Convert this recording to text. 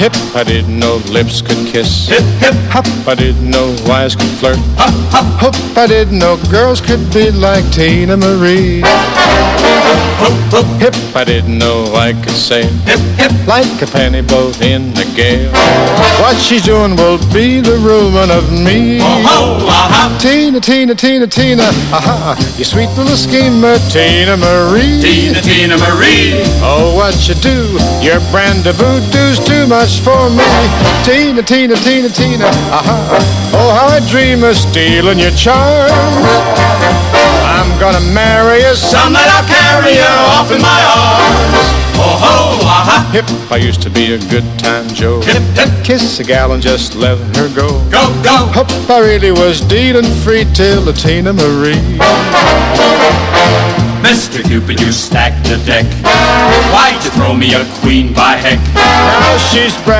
Hip, I didn't know lips could kiss. Hip, hip, Hop, I didn't know wives could flirt. hop, hop, Hope, I didn't know girls could be like Tina Marie. hoop, hoop. Hip, I didn't know I could sail Hip, hip, like a penny boat in a gale. What she's doing will be the ruin of me. oh, aha. Tina, Tina, Tina, Tina, aha, you sweet little schemer, Tina Marie. Tina, Tina Marie. Oh, what you do, your brand of voodoo's too much for me. Tina, Tina, Tina, Tina, aha, oh, how I dream of stealing your charms. I'm gonna marry you Some that I'll carry you off in my arms. Oh, ho, aha. Hip, I used to be a good time Joe. Hip, hip, Kiss a gal and just let her go. go, go. Hope I really was dealing free till the Tina Marie. Mr. Cupid, you stacked the deck. Why'd you throw me a queen by heck? Now she's